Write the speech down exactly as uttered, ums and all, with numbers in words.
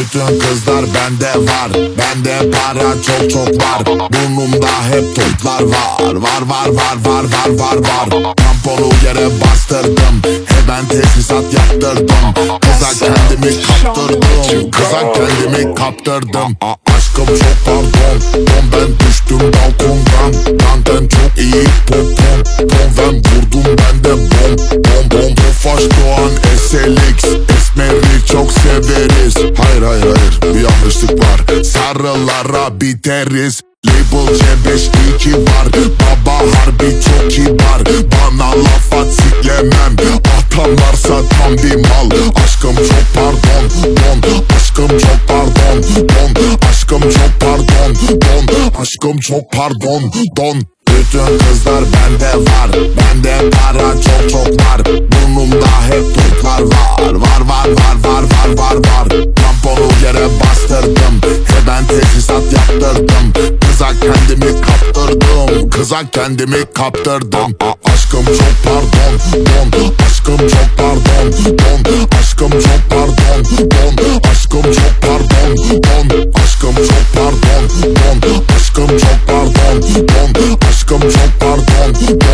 Bütün kızlar bende var, bende para çok çok var. Burnumda hep toplar var, var var var var var var var. Tamponu yere bastırdım, hemen tesisat yaptırdım. Kıza kendimi kaptırdım, kıza kendimi kaptırdım. A aşkım çok pardon, don ben düştüm balkondan. Danten çok iyi popon, don ben vurdum ben de bom bom bom. Tofaş Doğan S L X, esmeri çok severiz. Hayır hayır hayır, bir yanlışlık var, sarılara biteriz. Label C beş iki var, baba harbi çok kibar. Bana laf at siklemem, atarlarsa tam bir mal. Aşkım çok pardon, don, aşkım çok pardon, don, aşkım çok pardon, don, aşkım çok pardon, don. Bütün kızlar bende var, bende para çok çok var. Burnumda hep toplar var, var var var var var var var. Tamponu yere bastırdım, hemen tesisat yaptırdım. Kıza kendimi kaptırdım, kıza kendimi kaptırdım. A aşkım çok pardon, don, aşkım çok pardon, don, aşkım çok pardon, don, aşkım çok pardon, don, aşkım çok pardon, don, aşkım çok pardon, don, aşkım çok pardon, don.